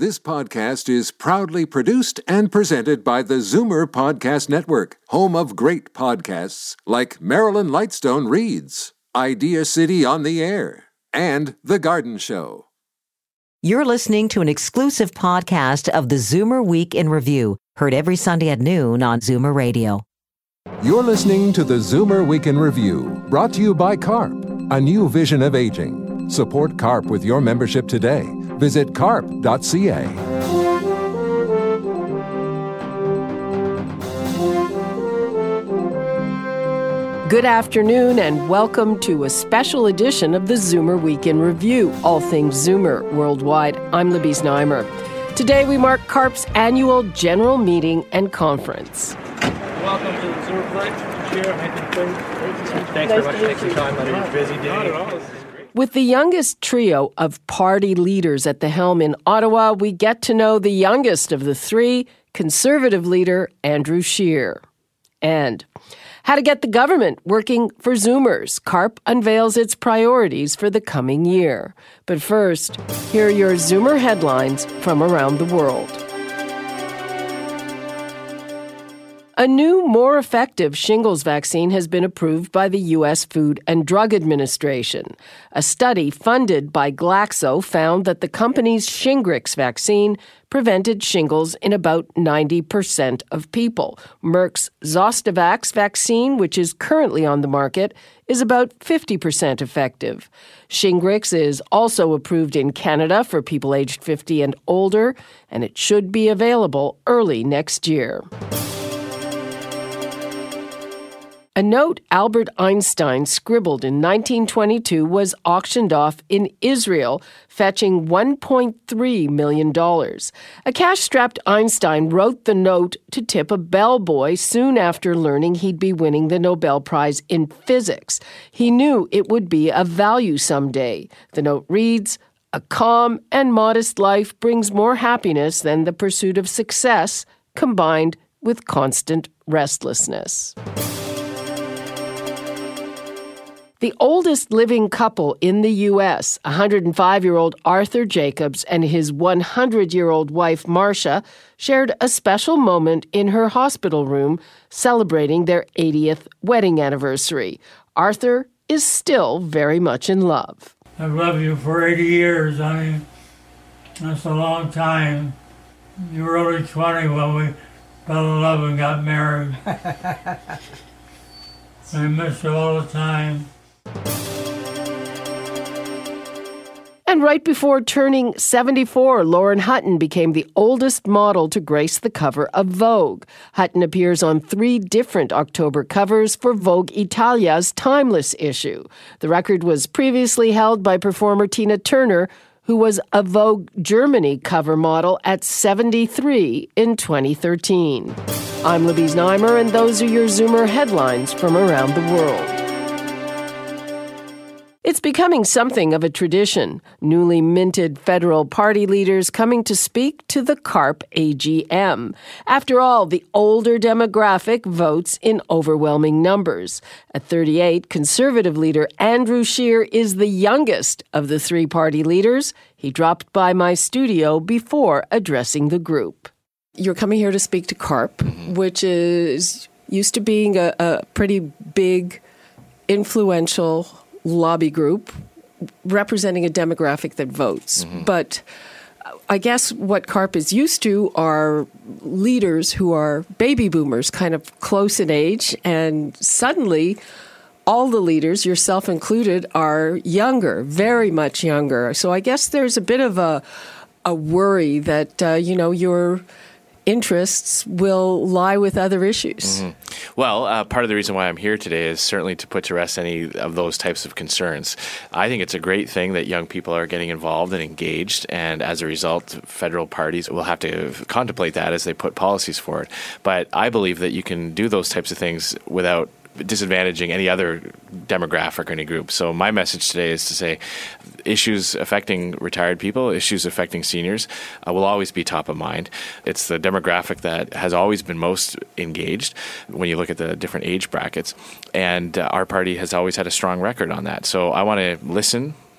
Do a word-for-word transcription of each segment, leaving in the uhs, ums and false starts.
This podcast is proudly produced and presented by the Zoomer Podcast Network, home of great podcasts like Marilyn Lightstone Reads, Idea City on the Air, and The Garden Show. You're listening to an exclusive podcast of the Zoomer Week in Review, heard every Sunday at noon on Zoomer Radio. You're listening to the Zoomer Week in Review, brought to you by CARP, a new vision of aging. Support CARP with your membership today. Visit carp dot c a. Good afternoon and welcome to a special edition of the Zoomer Week in Review, all things Zoomer worldwide. I'm Libby Znaimer. Today we mark CARP's annual general meeting and conference. Welcome to the Zoomer Break. Chair, Thanks nice very much for taking time out of your busy day. Not at all. With the youngest trio of party leaders at the helm in Ottawa, we get to know the youngest of the three, Conservative leader Andrew Scheer. And how to get the government working for Zoomers. CARP unveils its priorities for the coming year. But first, here are your Zoomer headlines from around the world. A new, more effective shingles vaccine has been approved by the U S Food and Drug Administration. A study funded by Glaxo found that the company's Shingrix vaccine prevented shingles in about ninety percent of people. Merck's Zostavax vaccine, which is currently on the market, is about fifty percent effective. Shingrix is also approved in Canada for people aged fifty and older, and it should be available early next year. A note Albert Einstein scribbled in nineteen twenty-two was auctioned off in Israel, fetching one point three million dollars. A cash-strapped Einstein wrote the note to tip a bellboy soon after learning he'd be winning the Nobel Prize in Physics. He knew it would be of value someday. The note reads, "A calm and modest life brings more happiness than the pursuit of success, combined with constant restlessness." The oldest living couple in the U S, one hundred five-year-old Arthur Jacobs and his one hundred-year-old wife Marcia, shared a special moment in her hospital room celebrating their eightieth wedding anniversary. Arthur is still very much in love. I've loved you for eighty years. I mean, that's a long time. You were only twenty when we fell in love and got married. I miss you all the time. And right before turning seventy-four, Lauren Hutton became the oldest model to grace the cover of Vogue. Hutton appears on three different October covers for Vogue Italia's Timeless issue. The record was previously held by performer Tina Turner, who was a Vogue Germany cover model at seventy-three in twenty thirteen. I'm Libby Znaimer, and those are your Zoomer headlines from around the world. It's becoming something of a tradition. Newly minted federal party leaders coming to speak to the CARP A G M. After all, the older demographic votes in overwhelming numbers. At thirty-eight, Conservative leader Andrew Scheer is the youngest of the three party leaders. He dropped by my studio before addressing the group. You're coming here to speak to CARP, mm-hmm. which is used to being a, a pretty big, influential lobby group representing a demographic that votes. Mm-hmm. But I guess what CARP is used to are leaders who are baby boomers, kind of close in age, and suddenly all the leaders, yourself included, are younger, very much younger. So I guess there's a bit of a a worry that, uh, you know, your interests will lie with other issues. Mm-hmm. Well, uh, part of the reason why I'm here today is certainly to put to rest any of those types of concerns. I think it's a great thing that young people are getting involved and engaged, and as a result, federal parties will have to contemplate that as they put policies forward. But I believe that you can do those types of things without disadvantaging any other demographic or any group. So my message today is to say issues affecting retired people, issues affecting seniors uh, will always be top of mind. It's the demographic that has always been most engaged when you look at the different age brackets. And uh, our party has always had a strong record on that. So I want to listen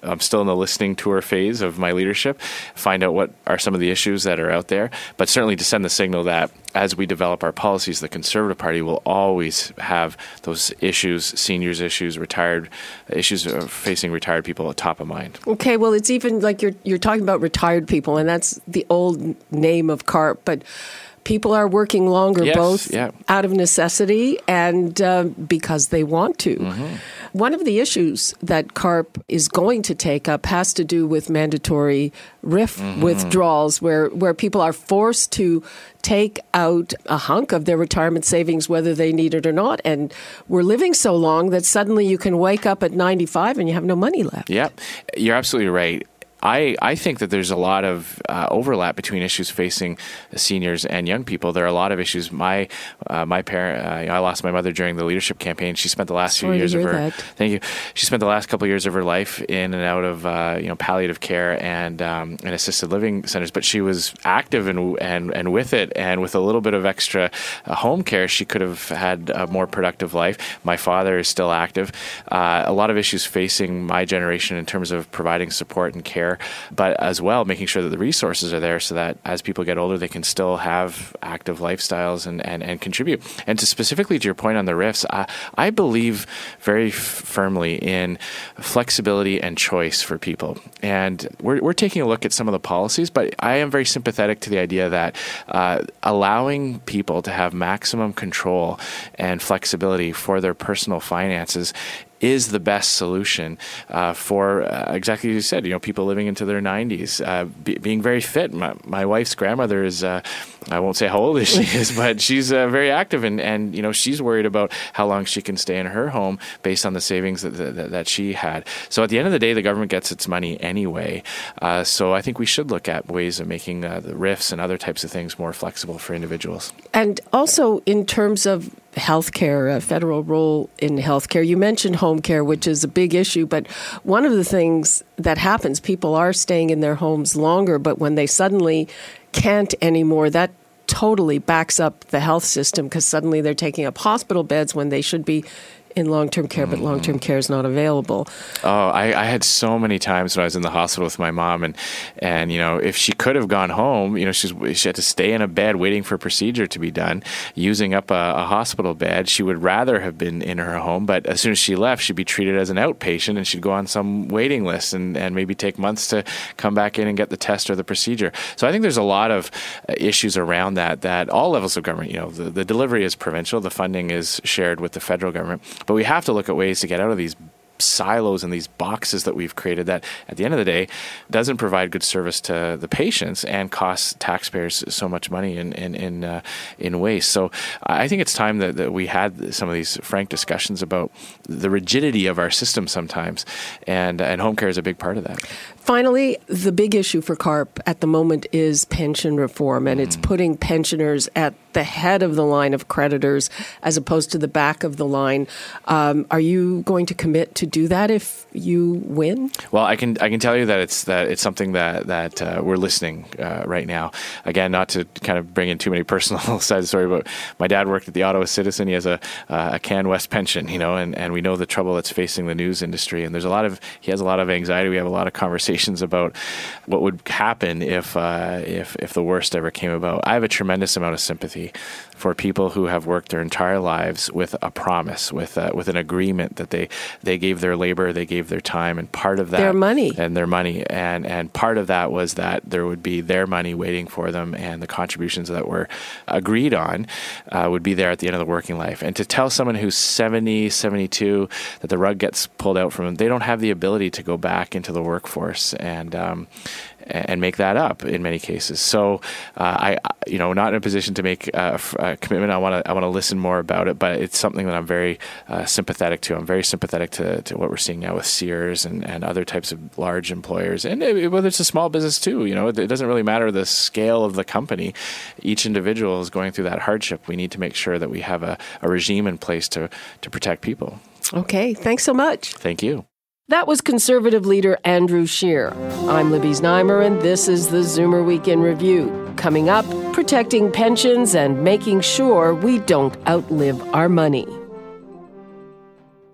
I'm still in the listening tour phase of my leadership, find out what are some of the issues that are out there, but certainly to send the signal that as we develop our policies, the Conservative Party will always have those issues, seniors issues, retired issues facing retired people top of mind. Okay, well, it's even like you're you're talking about retired people, and that's the old name of CARP, but people are working longer, yes, both yeah. out of necessity and uh, because they want to. Mm-hmm. One of the issues that CARP is going to take up has to do with mandatory R I F mm-hmm. withdrawals, where, where people are forced to take out a hunk of their retirement savings, whether they need it or not. And we're living so long that suddenly you can wake up at ninety-five and you have no money left. Yeah, you're absolutely right. I, I think that there's a lot of uh, overlap between issues facing seniors and young people. There are a lot of issues. My uh, my parent, uh, I lost my mother during the leadership campaign. She spent the last Sorry few years to of hear her. that. Thank you. She spent the last couple of years of her life in and out of uh, you know palliative care and um, and assisted living centers. But she was active and and and with it, and with a little bit of extra uh, home care, she could have had a more productive life. My father is still active. Uh, a lot of issues facing my generation in terms of providing support and care, but as well making sure that the resources are there so that as people get older, they can still have active lifestyles and, and, and contribute. And to specifically to your point on the R I Fs, I, I believe very f- firmly in flexibility and choice for people. And we're, we're taking a look at some of the policies, but I am very sympathetic to the idea that uh, allowing people to have maximum control and flexibility for their personal finances is the best solution uh, for uh, exactly as you said, you know, people living into their nineties, uh, be, being very fit. My, my wife's grandmother is, uh, I won't say how old she is, but she's uh, very active, and, and, you know, she's worried about how long she can stay in her home based on the savings that, that, that she had. So at the end of the day, the government gets its money anyway. Uh, so I think we should look at ways of making uh, the R I Fs and other types of things more flexible for individuals. And also in terms of healthcare, a federal role in healthcare. You mentioned home care, which is a big issue, but one of the things that happens, people are staying in their homes longer, but when they suddenly can't anymore, that totally backs up the health system because suddenly they're taking up hospital beds when they should be in long-term care, but long-term care is not available. Oh, I, I had so many times when I was in the hospital with my mom, and, and you know, if she could have gone home, you know, she's, she had to stay in a bed waiting for a procedure to be done, using up a, a hospital bed. She would rather have been in her home, but as soon as she left, she'd be treated as an outpatient, and she'd go on some waiting list and, and maybe take months to come back in and get the test or the procedure. So I think there's a lot of uh, issues around that, that all levels of government, you know, the, the delivery is provincial, the funding is shared with the federal government. But we have to look at ways to get out of these silos and these boxes that we've created that at the end of the day doesn't provide good service to the patients and costs taxpayers so much money in in in, uh, in waste. So I think it's time that, that we had some of these frank discussions about the rigidity of our system sometimes, and and home care is a big part of that. Finally, the big issue for CARP at the moment is pension reform, and mm. it's putting pensioners at the head of the line of creditors as opposed to the back of the line. Um, are you going to commit to do that if you win? Well, I can I can tell you that it's that it's something that that uh, we're listening uh, right now. Again, not to kind of bring in too many personal side of the story, but my dad worked at the Ottawa Citizen. He has a uh, a CanWest pension, you know, and, and we know the trouble that's facing the news industry. And there's a lot of he has a lot of anxiety. We have a lot of conversations about what would happen if uh, if if the worst ever came about. I have a tremendous amount of sympathy for people who have worked their entire lives with a promise, with uh, with an agreement that they they gave their labor, they gave their time, and part of that their money and their money, and and part of that was that there would be their money waiting for them, and the contributions that were agreed on uh, would be there at the end of the working life. And to tell someone who's seventy, seventy-two that the rug gets pulled out from them, they don't have the ability to go back into the workforce and um, and make that up in many cases. So uh, I, you know, not in a position to make a, a commitment. I want to, I want to listen more about it, but it's something that I'm very uh, sympathetic to. I'm very sympathetic to, to what we're seeing now with Sears and, and other types of large employers, and it, whether it's a small business too. You know, it, it doesn't really matter the scale of the company. Each individual is going through that hardship. We need to make sure that we have a, a regime in place to to protect people. Okay, thanks so much. Thank you. That was Conservative leader Andrew Scheer. I'm Libby Znaimer, and this is the Zoomer Week in Review. Coming up, protecting pensions and making sure we don't outlive our money.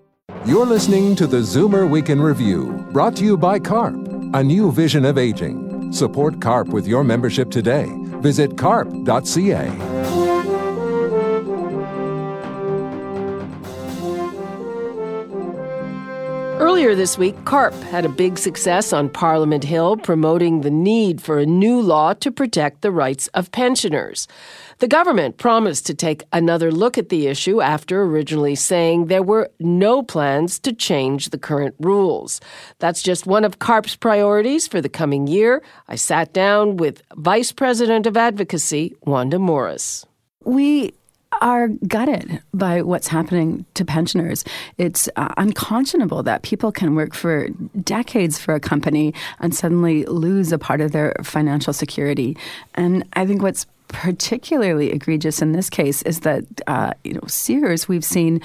You're listening to the Zoomer Week in Review, brought to you by CARP, a new vision of aging. Support CARP with your membership today. Visit carp dot c a. Earlier this week, CARP had a big success on Parliament Hill, promoting the need for a new law to protect the rights of pensioners. The government promised to take another look at the issue after originally saying there were no plans to change the current rules. That's just one of CARP's priorities for the coming year. I sat down with Vice President of Advocacy, Wanda Morris. We are gutted by what's happening to pensioners. It's uh, unconscionable that people can work for decades for a company and suddenly lose a part of their financial security. And I think what's particularly egregious in this case is that, uh, you know, Sears, we've seen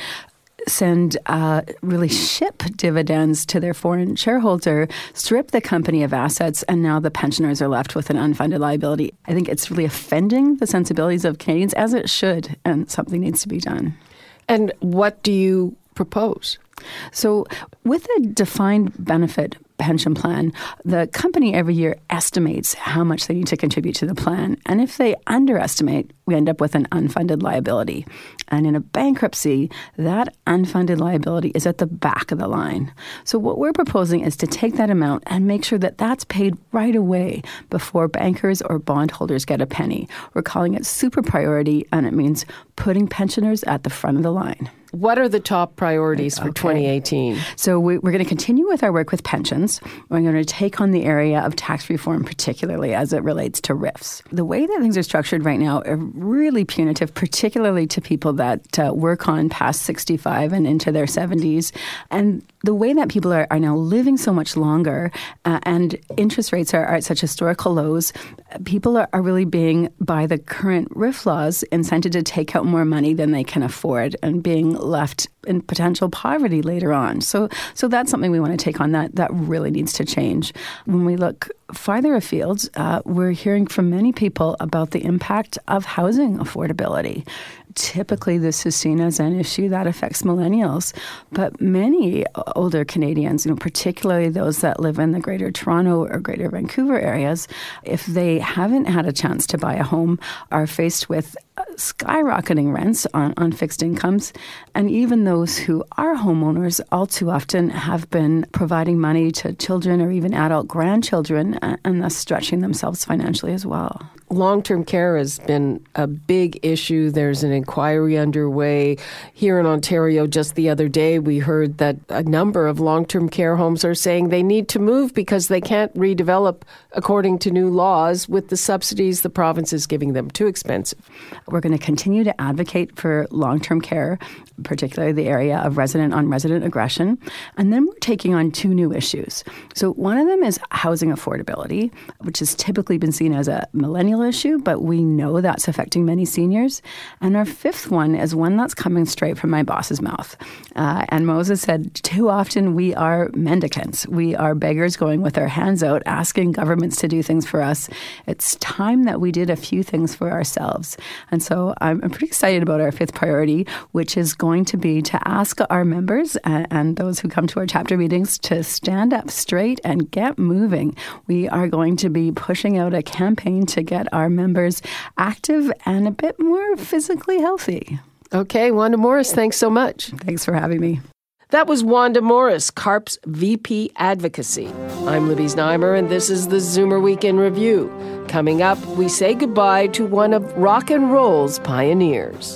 send uh, really ship dividends to their foreign shareholder, strip the company of assets, and now the pensioners are left with an unfunded liability. I think it's really offending the sensibilities of Canadians, as it should, and something needs to be done. And what do you propose? So with a defined benefit pension plan, the company every year estimates how much they need to contribute to the plan. And if they underestimate, we end up with an unfunded liability. And in a bankruptcy, that unfunded liability is at the back of the line. So what we're proposing is to take that amount and make sure that that's paid right away before bankers or bondholders get a penny. We're calling it super priority, and it means putting pensioners at the front of the line. What are the top priorities for okay. twenty eighteen? So we, we're going to continue with our work with pensions. We're going to take on the area of tax reform, particularly as it relates to R I Fs. The way that things are structured right now are really punitive, particularly to people that uh, work on past sixty-five and into their seventies. And the way that people are, are now living so much longer uh, and interest rates are, are at such historical lows, people are, are really being, by the current R I F laws, incented to take out more money than they can afford and being left in potential poverty later on. So so that's something we want to take on. That that really needs to change. When we look farther afield, uh, we're hearing from many people about the impact of housing affordability. Typically, this is seen as an issue that affects millennials, but many older Canadians, you know, particularly those that live in the Greater Toronto or Greater Vancouver areas, if they haven't had a chance to buy a home, are faced with skyrocketing rents on, on fixed incomes. And even those who are homeowners all too often have been providing money to children or even adult grandchildren and, and thus stretching themselves financially as well. Long-term care has been a big issue. There's an inquiry underway. Here in Ontario, just the other day, we heard that a number of long-term care homes are saying they need to move because they can't redevelop according to new laws with the subsidies the province is giving them. Too expensive. We're going to continue to advocate for long-term care, particularly the area of resident-on-resident aggression. And then we're taking on two new issues. So one of them is housing affordability, which has typically been seen as a millennial issue, but we know that's affecting many seniors. And our fifth one is one that's coming straight from my boss's mouth. Uh, and Moses said, too often we are mendicants. We are beggars going with our hands out, asking governments to do things for us. It's time that we did a few things for ourselves. And so I'm, I'm pretty excited about our fifth priority, which is going to be to ask our members and, and those who come to our chapter meetings to stand up straight and get moving. We are going to be pushing out a campaign to get our members active and a bit more physically healthy. Okay, Wanda Morris, thanks so much. Thanks for having me. That was Wanda Morris, CARP's V P Advocacy. I'm Libby Znaimer, and this is the Zoomer Week in Review. Coming up, we say goodbye to one of rock and roll's pioneers.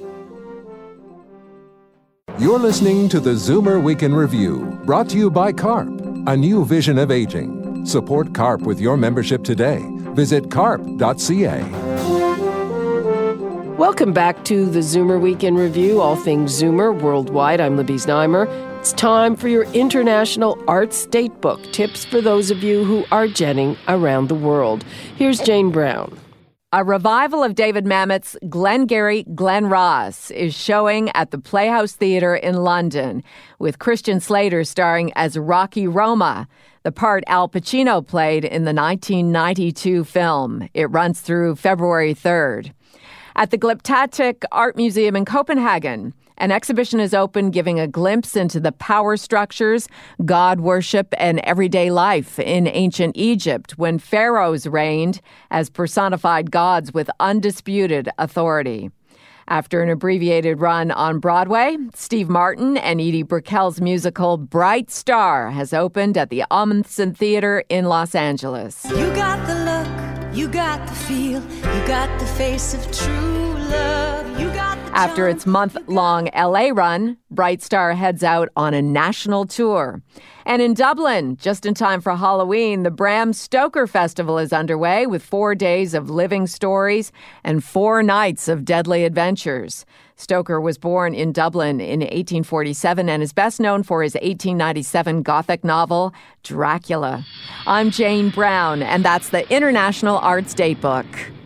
You're listening to the Zoomer Week in Review, brought to you by CARP, a new vision of aging. Support CARP with your membership today. Visit carp dot c a. Welcome back to the Zoomer Week in Review, all things Zoomer worldwide. I'm Libby Znaimer. It's time for your International Arts Datebook, tips for those of you who are jetting around the world. Here's Jane Brown. A revival of David Mamet's Glengarry Glen Ross is showing at the Playhouse Theatre in London, with Christian Slater starring as Rocky Roma, the part Al Pacino played in the nineteen ninety-two film. It runs through February third. At the Glyptatic Art Museum in Copenhagen, An exhibition is open giving a glimpse into the power structures, god worship, and everyday life in ancient Egypt when pharaohs reigned as personified gods with undisputed authority. After an abbreviated run on Broadway, Steve Martin and Edie Brickell's musical Bright Star has opened at the Ahmanson Theater in Los Angeles. You got the look, you got the feel, you got the face of true love, you got the After its month-long L A run, Bright Star heads out on a national tour. And in Dublin, just in time for Halloween, the Bram Stoker Festival is underway with four days of living stories and four nights of deadly adventures. Stoker was born in Dublin in eighteen forty-seven and is best known for his eighteen ninety-seven Gothic novel, Dracula. I'm Jane Brown, and that's the International Arts Datebook.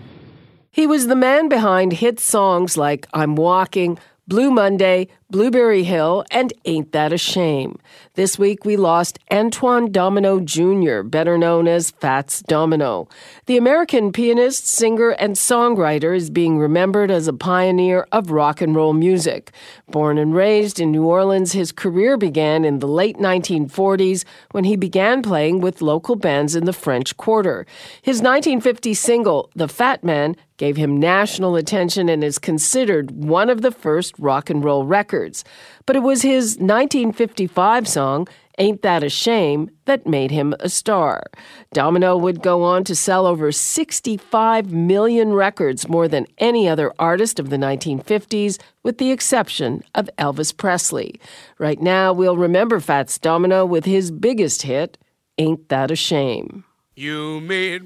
He was the man behind hit songs like I'm Walking, Blue Monday, Blueberry Hill, and Ain't That a Shame. This week we lost Antoine Domino Junior, better known as Fats Domino. The American pianist, singer, and songwriter is being remembered as a pioneer of rock and roll music. Born and raised in New Orleans, his career began in the late nineteen forties when he began playing with local bands in the French Quarter. His nineteen fifty single, The Fat Man, gave him national attention and is considered one of the first rock and roll records. But it was his nineteen fifty-five song, Ain't That a Shame, that made him a star. Domino would go on to sell over sixty-five million records, more than any other artist of the nineteen fifties, with the exception of Elvis Presley. Right now, we'll remember Fats Domino with his biggest hit, Ain't That a Shame. You made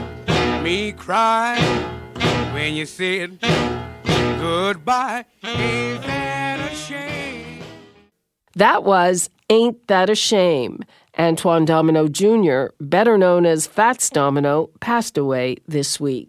me cry when you said goodbye. Ain't that a shame? That was Ain't That a Shame. Antoine Domino Junior, better known as Fats Domino, passed away this week.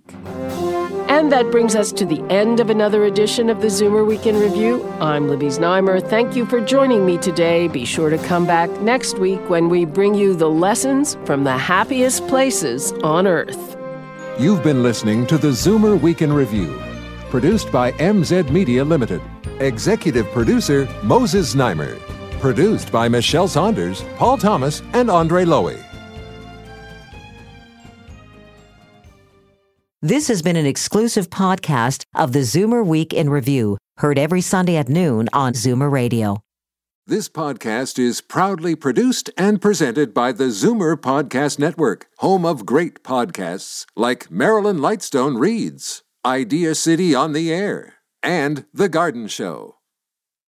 And that brings us to the end of another edition of the Zoomer Week in Review. I'm Libby Znaimer. Thank you for joining me today. Be sure to come back next week when we bring you the lessons from the happiest places on Earth. You've been listening to the Zoomer Week in Review, produced by M Z Media Limited. Executive producer Moses Znaimer. Produced by Michelle Saunders, Paul Thomas, and Andre Lowy. This has been an exclusive podcast of the Zoomer Week in Review, heard every Sunday at noon on Zoomer Radio. This podcast is proudly produced and presented by the Zoomer Podcast Network, home of great podcasts like Marilyn Lightstone Reads, Idea City on the Air, and The Garden Show.